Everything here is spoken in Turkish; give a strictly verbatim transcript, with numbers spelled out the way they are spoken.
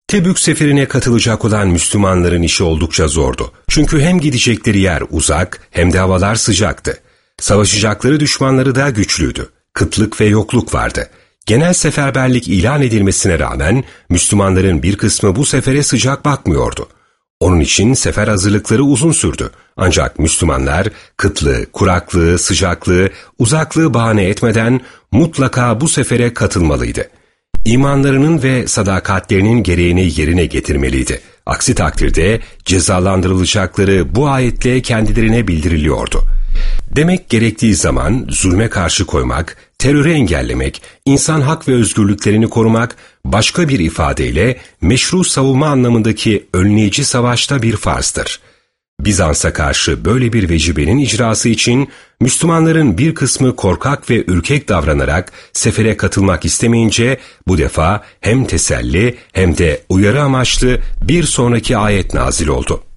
Tebük seferine katılacak olan Müslümanların işi oldukça zordu. Çünkü hem gidecekleri yer uzak hem de havalar sıcaktı. Savaşacakları düşmanları da güçlüydü. Kıtlık ve yokluk vardı. Genel seferberlik ilan edilmesine rağmen Müslümanların bir kısmı bu sefere sıcak bakmıyordu. Onun için sefer hazırlıkları uzun sürdü. Ancak Müslümanlar kıtlığı, kuraklığı, sıcaklığı, uzaklığı bahane etmeden mutlaka bu sefere katılmalıydı. İmanlarının ve sadakatlerinin gereğini yerine getirmeliydi. Aksi takdirde cezalandırılacakları bu ayetle kendilerine bildiriliyordu. Demek gerektiği zaman zulme karşı koymak, terörü engellemek, insan hak ve özgürlüklerini korumak, başka bir ifadeyle meşru savunma anlamındaki önleyici savaşta bir farzdır. Bizans'a karşı böyle bir vecibenin icrası için Müslümanların bir kısmı korkak ve ürkek davranarak sefere katılmak istemeyince bu defa hem teselli hem de uyarı amaçlı bir sonraki ayet nazil oldu.